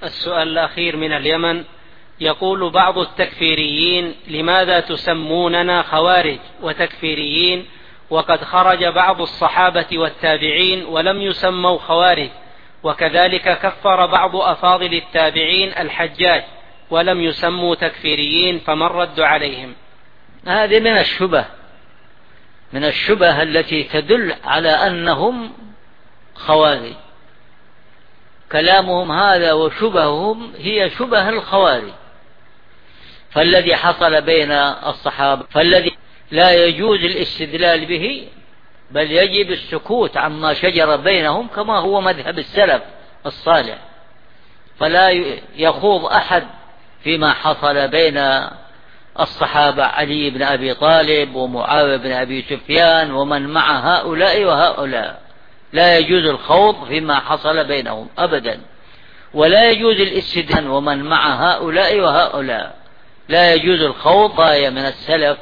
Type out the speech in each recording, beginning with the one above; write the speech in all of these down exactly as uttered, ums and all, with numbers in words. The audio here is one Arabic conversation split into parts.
السؤال الأخير من اليمن، يقول بعض التكفيريين: لماذا تسموننا خوارج وتكفيريين وقد خرج بعض الصحابة والتابعين ولم يسموا خوارج، وكذلك كفر بعض أفاضل التابعين الحجاج ولم يسموا تكفيريين، فما الرد عليهم؟ هذه من الشبه من الشبه التي تدل على أنهم خوارج. كلامهم هذا وشبههم هي شبه الخوارج. فالذي حصل بين الصحابة فالذي لا يجوز الاستدلال به، بل يجب السكوت عما شجر بينهم كما هو مذهب السلف الصالح. فلا يخوض أحد فيما حصل بين الصحابة علي بن أبي طالب ومعاوية بن أبي سفيان ومن مع هؤلاء وهؤلاء. لا يجوز الخوض فيما حصل بينهم أبدا، ولا يجوز الاستدلال ومن مع هؤلاء وهؤلاء. لا يجوز الخوض. غاية من السلف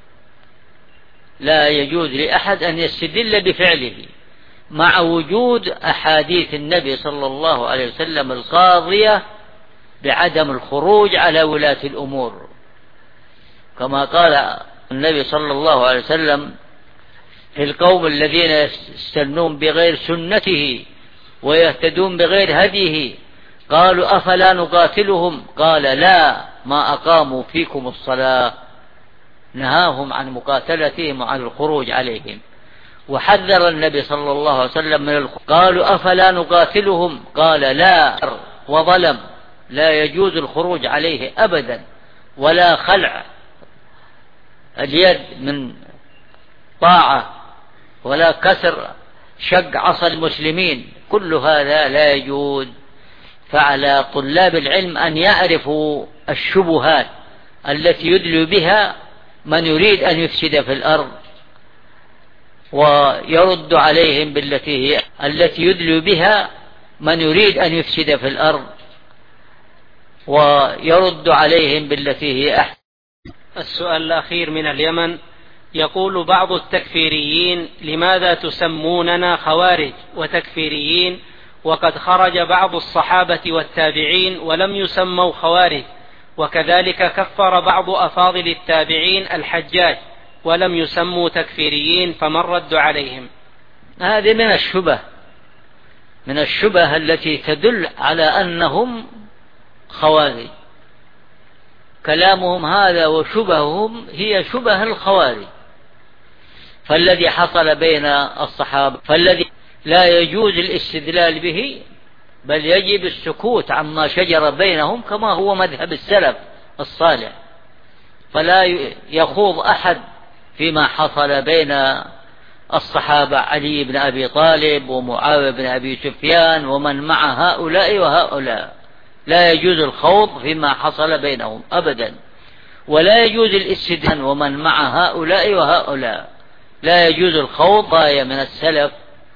لا يجوز لأحد أن يستدل بفعله مع وجود أحاديث النبي صلى الله عليه وسلم القاضية بعدم الخروج على ولاة الأمور، كما قال النبي صلى الله عليه وسلم في القوم الذين يستنون بغير سنته ويهتدون بغير هديه، قالوا أفلا نقاتلهم؟ قال لا، ما أقاموا فيكم الصلاة. نهاهم عن مقاتلتهم وعن الخروج عليهم. وحذر النبي صلى الله عليه وسلم من الخروج. قالوا أفلا نقاتلهم؟ قال لا، وظلم. لا يجوز الخروج عليه أبدا، ولا خلع اليد من طاعة، ولا كسر شق عصا المسلمين. كل هذا لا يجوز. فعلى طلاب العلم أن يعرفوا الشبهات التي يدلي بها من يريد أن يفسد في الأرض، ويرد عليهم بالتي هي التي يدلي بها من يريد أن يفسد في الأرض، ويرد عليهم بالتي هي أحسن. السؤال الأخير من اليمن، يقول بعض التكفيريين: لماذا تسموننا خوارج وتكفيريين وقد خرج بعض الصحابة والتابعين ولم يسموا خوارج، وكذلك كفر بعض أفاضل التابعين الحجاج ولم يسموا تكفيريين، فما الرد عليهم؟ هذه من الشبه من الشبه التي تدل على أنهم خوارج. كلامهم هذا وشبههم هي شبه الخوارج. فالذي حصل بين الصحابة فالذي لا يجوز الاستدلال به، بل يجب السكوت عما شجر بينهم كما هو مذهب السلف الصالح. فلا يخوض أحد فيما حصل بين الصحابة علي بن أبي طالب ومعاوية بن أبي سفيان ومن مع هؤلاء وهؤلاء. لا يجوز الخوض فيما حصل بينهم أبدا، ولا يجوز الاستدلال ومن مع هؤلاء وهؤلاء. لا يجوز الخوض. غاية من السلف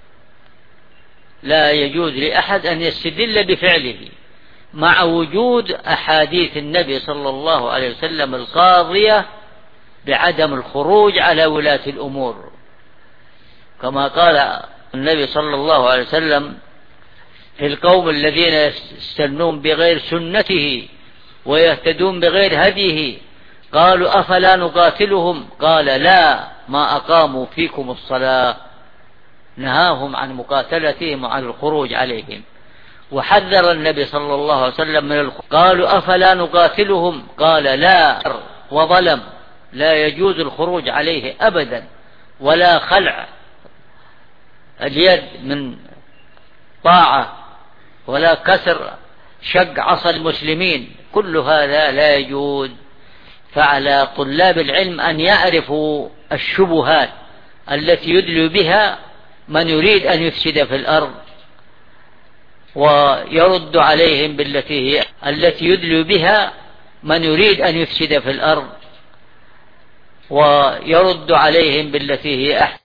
لا يجوز لأحد أن يستدل بفعله مع وجود أحاديث النبي صلى الله عليه وسلم القاضية بعدم الخروج على ولاة الأمور، كما قال النبي صلى الله عليه وسلم في القوم الذين يستنون بغير سنته ويهتدون بغير هديه، قالوا أفلا نقاتلهم؟ قال لا، ما أقاموا فيكم الصلاة. نهاهم عن مقاتلتهم وعن الخروج عليهم. وحذر النبي صلى الله عليه وسلم من الخروج. قالوا أفلا نقاتلهم؟ قال لا، وظلم. لا يجوز الخروج عليه أبدا، ولا خلع اليد من طاعة، ولا كسر شق عصا المسلمين. كل هذا لا يجوز. فعلى طلاب العلم أن يعرفوا الشبهات التي يدلي بها من يريد أن يفسد في الأرض، ويرد عليهم بالتي هي التي يدلي بها من يريد أن يفسد في الأرض، ويرد عليهم بالتي هي أحسن.